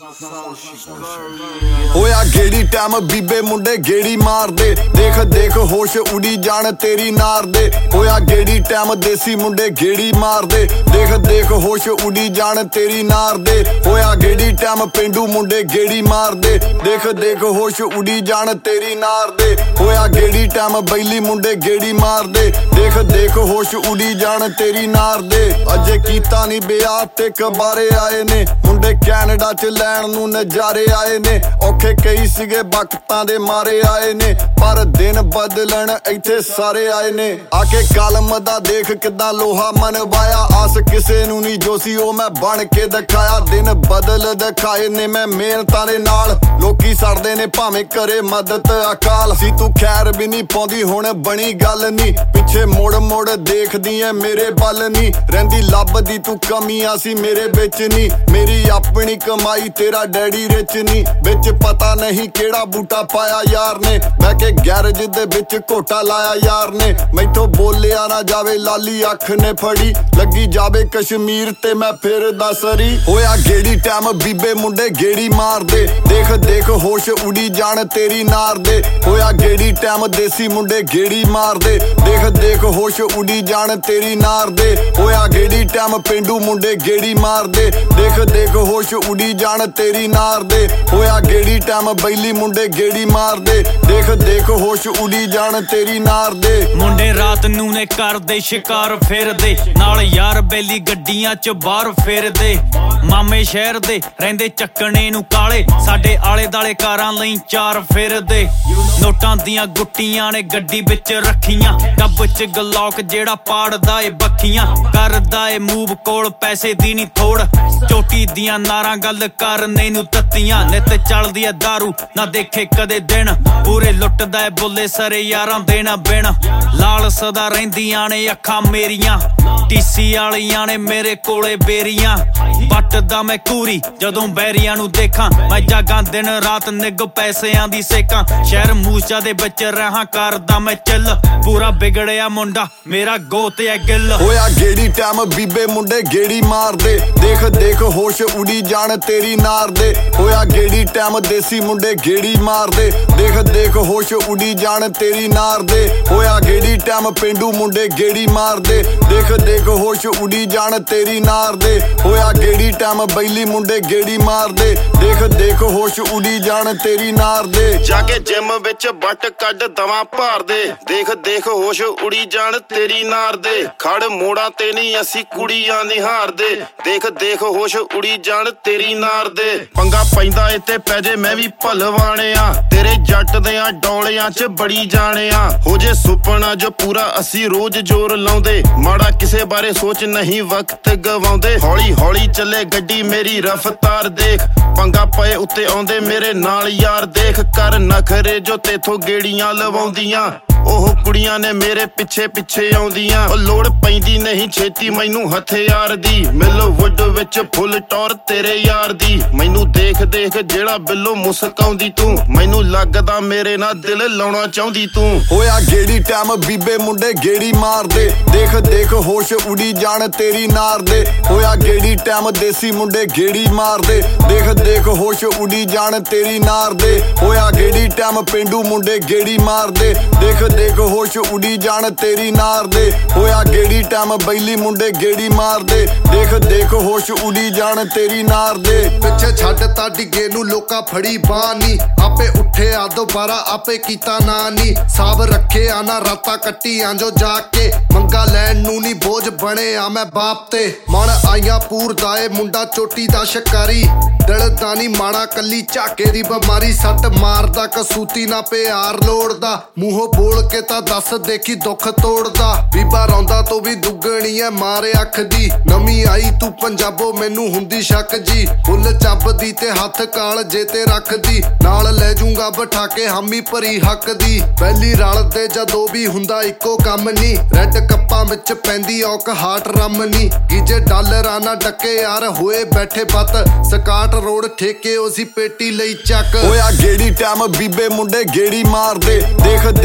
होया गेड़ी टाइम बीबे मुंडे गेड़ी मार दे देख देख होश उड़ी जान तेरी नार दे होया गेड़ी टाइम देसी मुंडे गेड़ी मार दे देख देख होश उड़ी जान तेरी नार दे होया गेड़ी टाइम पेंडू मुंडे गेड़ी मार दे देख देख होश उड़ी जान तेरी नार दे होया गेड़ी टाइम बैली मुंडे गेड़ी मार दे देख देख होश उड़ी जान तेरी नार दे अजे कीता नहीं ब्याह ते कबारे आए ने मुंडे कैनेडा च लैण नूं नजारे आए ने औखे कई सीगे वक्तां दे मारे आए ने पर दिन बदलन इत्थे सारे आए ने आके कलम दा देख किदां लोहा मनवाया आस किसे नूं नहीं जो सी ओ मैं बन के दिखाया दिन बदल दिखाए ने मैं मेहनतां दे नाल लोकी सड़दे ने भावें करे मदद अकाल सी तू खैर भी नहीं पाउंदी हुण बनी गल नहीं पिछे मुड़ मुड़ देखदी ऐ मेरे बल नहीं रहिंदी लभदी तू कमियां सी मेरे विच नहीं मेरी अपनी कमाई तेरा डैडी रिच नहीं बिच पता नहीं केड़ा बूटा पाया यार ने मैं के गैरेज दे बिच घोटा लाया यार ने मैथों बोलिया ना जावे लाली अख ने फड़ी लगी जावे कश्मीर ते मैं फिर दसरी होया गेड़ी टाइम बीबे मुंडे गेड़ी मार दे देख देख होश उड़ी जान तेरी नार दे होया गेड़ी टाइम देसी मुंडे गेड़ी मार दे देख देख होश उड़ी जान तेरी नार दे होया गेड़ी टाइम पेंडू मुंडे गेड़ी मार दे देख देख होश उड़ी जान तेरी नार दे होया गेड़ी टाइम बैली मुंडे गेड़ी मार दे देख देख होश उड़ी जान तेरी नार दे मुंडे रात नू ने करदे शिकार फिरदे नाल यार बेली गड्डियां च बाहर फिरदे मामे शहर दे रहिंदे चक्कणे नू काले साडे आले दाले कारां लई चार फिरदे नोटां दियां गुट्टियां ने गड्डी विच रखियां डब च गलौक जेड़ा पाड़दा ए बखियां करदा ए मूव कोल पैसे दी नी थोड़ चोटी दियां नारां गल करने नू तत्तियां नित चलदी ए दारू ना देखे कदे दिन पूरे लुटदा ए बुल्ले सरे यारां देना बिन लाल सदा रहिंदियां ने अखां मेरियां टीसी वालियां ने मेरे कोले बेरियां पटदा मैं कूरी जदों बैरियां नू देखां मैं जागां दिन रात निग पैसियां दी सेकां शहर मूसा दे विच रहां करदा मैं चिल पूरा बिगड़िया मुंडा मेरा गोत है गिल होया गेड़ी टाइम बीबे मुंडे गेड़ी मार दे देख देख होश उड़ी जान तेरी नार दे होया गेड़ी टाइम देसी मुंडे गेड़ी मार दे देख देख होश उड़ी जान तेरी नार दे होया गेड़ी टाइम पेंडू मुंडे गेड़ी मार दे देख देख होश उड़ी जान तेरी नार दे होया गेड़ी टाइम बैली मुंडे गेड़ी मार दे देख देख होश उड़ी जान तेरी नार दे जाके जिम विच बट कड दवा भार दे देख देख होश उड़ी जान तेरी नार दे खड़ मोड़ा ते नहीं असी कुड़ियां निहार दे देख देख होश उड़ी जान तेरी नार दे पंगा पैंदा इत्ते पैजे मैं भी भलवाने आ तेरे जट देयां डोलियां च बड़ी जाने आ हो जे सुपना जो पूरा असी रोज जोर लाउंदे माड़ा किसे बारे सोच नहीं वक्त गवाउंदे हौली हौली चले गड्डी मेरी रफ्तार देख पंगा पए उत्ते आउंदे मेरे नाल यार देख कर नखरे जो तेथों गेड़ियां लवाउंदियां ओह कुड़ियां ने मेरे पिछे पिछे आउंदियां ओ लोड़ पैंदी नहीं छेती मैनू हथियार दी मिलो वुड विच फुल टौर तेरे यार दी मैनू देख देख जेड़ा बिल्लो मुस्काउंदी तू मैनू लगदा मेरे नाल दिल लाउणा चाहुंदी तू होया गेड़ी टाइम बीबे मुंडे गेड़ी मार दे देख देख होश उड़ी जान तेरी नार दे होया गेड़ी टाइम देसी मुंडे गेड़ी मार दे देख देख होश उड़ी जान तेरी नार दे होया गेड़ी टाइम पेंडू मुंडे गेड़ी मार दे देख देख होश उड़ी जान तेरी नार दे होया गेड़ी टाइम बैली मुंडे गेड़ी मार दे देख देख होश उड़ी जान तेरी नार दे पिछे छड्ड ता डिगे नू लोका फड़ी बानी आपे उठे आ दोबारा आपे कीता ना नी साब रखे आना राता कट्टी आ जो जाके मंगा लैन नू नी बोझ बने आ मैं बाप ते मन आईया पूर दाए मुंडा चोटी दा शिकारी दिल दानी माड़ा कली झाके दी बमारी सट मारदा कसूती ना प्यार लोड़दा मूहों बोल के ता दस देखी दुख तोड़दा बीबा रौंदा तो भी दुगणी है मारे अख दी नमी आई तू पंजाबो मैनू हुंदी शक जी फुल ਚੱਬਦੀ ते हथ काल जे ते रखदी नाल ले जूंगा बिठा के हामी भरी हक दी पहली रलदे जदों भी हुंदा इक्को कम नी रैड कप्पां विच पैंदी औक हाट रम नी गीजे डॉलरां ना डके यार होए बैठे बत स्काट रोड ठेके उसी पेटी लई चक होया गेड़ी टाइम बीबे मुंडे गेड़ी मार दे देख देख होश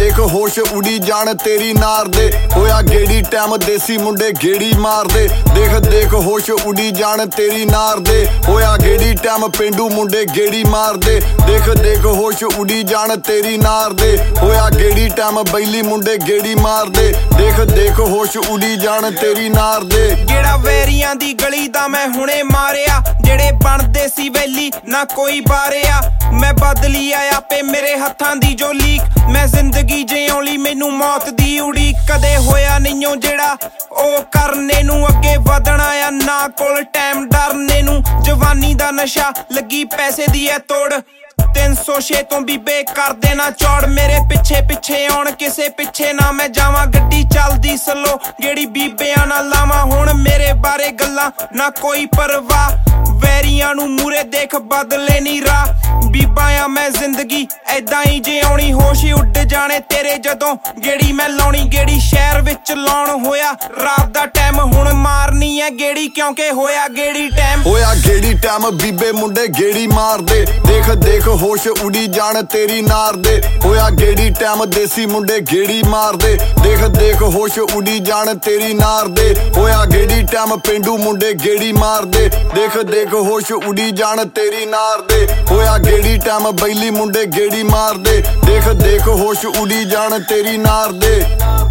ਹੋਸ਼ ਉਡੀ ਜਾਣ ਤੇਰੀ ਨਾਰ ਦੇ ਹੋਇਆ ਗੇੜੀ ਟਾਈਮ ਦੇਸੀ ਮੁੰਡੇ ਗੇੜੀ ਮਾਰਦੇ ਦੇਖ ਦੇਖ ਹੋਸ਼ ਉਡੀ ਜਾਣ ਤੇਰੀ ਨਾਰ ਦੇ ਹੋਇਆ ਗੇੜੀ ਟਾਈਮ ਪਿੰਡੂ ਮੁੰਡੇ ਗੇੜੀ ਮਾਰਦੇ ਦੇਖ ਦੇਖ ਹੋਸ਼ ਉਡੀ ਜਾਣ ਤੇਰੀ ਨਾਰ ਦੇ ਹੋਇਆ ਗੇੜੀ ਟਾਈਮ ਬੈਲੀ ਮੁੰਡੇ ਗੇੜੀ ਮਾਰਦੇ ਦੇਖ ਦੇਖ ਹੋਸ਼ ਉਡੀ ਜਾਣ ਤੇਰੀ ਨਾਰ ਦੇ ਜਿਹੜਾ ਵੈਰੀਆਂ ਦੀ ਗਲੀ ਦਾ ਮੈਂ ਹੁਣੇ ਮਾਰਿਆ ਜਿਹੜੇ ਬਣਦੇ ਸੀ ਵੈਲੀ ਨਾ ਕੋਈ ਬਾਰਿਆ ਮੈਂ ਬਦਲੀ ਆ ਆਪੇ ਮੇਰੇ ਹੱਥਾਂ ਦੀ ਜੋ ਲੀਕ ਮੈਂ ਜ਼ਿੰਦਗੀ ਜਿਉਣ ਲਈ ਮੈਨੂੰ ਮੌਤ ਦੀ ਉਡੀਕ ਕਦੇ ਹੋਇਆ ਨਹੀਂਓ ਜਿਹੜਾ ਉਹ ਕਰਨੇ ਨੂੰ ਅੱਗੇ ਵਧਣਾ ਆ ਨਾ ਕੋਲ ਟਾਈਮ ਡਰਨੇ ਨੂੰ ਜਵਾਨੀ ਦਾ ਨਸ਼ਾ ਲੱਗੀ ਪੈਸੇ ਦੀ ਐ ਤੋੜ 306 ਤੋਂ ਬੀਬੇ ਕਰ ਦੇਣਾ ਚੌੜ ਮੇਰੇ ਪਿੱਛੇ ਪਿੱਛੇ ਆਉਣ ਕਿਸੇ ਪਿੱਛੇ ਨਾ ਮੈਂ ਜਾਵਾਂ ਗੱਡੀ ਚੱਲਦੀ ਸਲੋ ਜਿਹੜੀ ਬੀਬਿਆਂ ਨਾਲ ਲਾਵਾਂ ਹੁਣ ਮੇਰੇ ਬਾਰੇ ਗੱਲਾਂ ਨਾ ਕੋਈ ਪਰਵਾਹ ਵੈਰੀਆਂ ਨੂੰ ਮੂਰੇ ਦੇਖ ਬਦਲੇ ਨੀ ਰਾਹ ਬੀਬਾ ਆ ਮੈਂ ਜ਼ਿੰਦਗੀ ਐਦਾਂ ਹੀ ਜਿਉਣੀ ਹੋਸ਼ ਹੀ ਉੱਡ ਜਾਣੇ ਤੇਰੇ ਜਦੋਂ ਗੇੜੀ ਮੈਂ ਲਾਉਣੀ ਗੇੜੀ ਸ਼ਹਿਰ ਵਿੱਚ ਲਾਉਣ ਹੋਇਆ ਰਾਤ ਦਾ ਟਾਈਮ ਹੁਣ ਮਾਰਨੀ ਐ ਗੇੜੀ ਕਿਉਂਕਿ ਹੋਇਆ ਗੇੜੀ ਟਾਈਮ ਬੀਬੇ ਮੁੰਡੇ ਗੇੜੀ ਮਾਰਦੇ ਦੇਖ ਦੇਖ ਹੋਸ਼ ਉਡੀ ਜਾਣ ਤੇਰੀ ਨਾਰ ਦੇ ਹੋਇਆ ਗੇੜੀ ਟਾਈਮ ਦੇਸੀ ਮੁੰਡੇ ਗੇੜੀ ਮਾਰਦੇ ਦੇਖ ਦੇਖ ਹੋਸ਼ ਉਡੀ ਜਾਣ ਤੇਰੀ ਨਾਰ ਦੇ ਹੋਇਆ ਗੇੜੀ ਟਾਈਮ ਪਿੰਡੂ ਮੁੰਡੇ ਗੇੜੀ ਮਾਰਦੇ ਦੇਖ ਦੇਖ ਹੋਸ਼ ਉਡੀ ਜਾਣ ਤੇਰੀ ਨਾਰ ਦੇ ਹੋਇਆ ਗੇੜੀ ਟਾਈਮ ਬੈਲੀ ਮੁੰਡੇ ਗੇੜੀ ਮਾਰਦੇ ਦੇਖ ਦੇਖ ਹੋਸ਼ ਉਡੀ ਜਾਣ ਤੇਰੀ ਨਾਰ ਦੇ